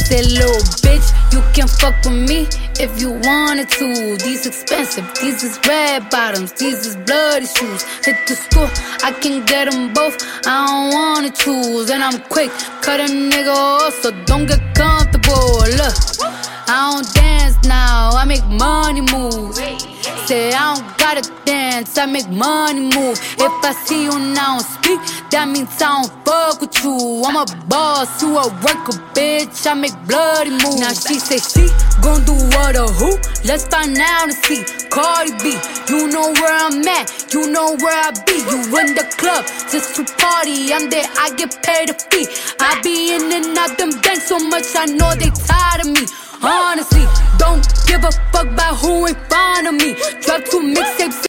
Said, little bitch, you can fuck with me if you wanted to. These expensive, these is red bottoms, these is bloody shoes. Hit the school, I can get them both, I don't wanna choose. And I'm quick, cut a nigga off, so don't get comfortable. Look, I don't dance now, I make money move. Say I don't gotta dance, I make money move. If I see you now speak, that means I don't fuck with you. I'm a boss, you a worker, bitch, I make bloody moves. Now she say she gon' do what or who? Let's find out and see. Cardi B, you know where I'm at, you know where I be. You in the club just to party, I'm there, I get paid a fee. I be in and out them banks so much, I know they tired of me. Honestly, don't give a fuck about who in front of me. Drop 2 mixtapes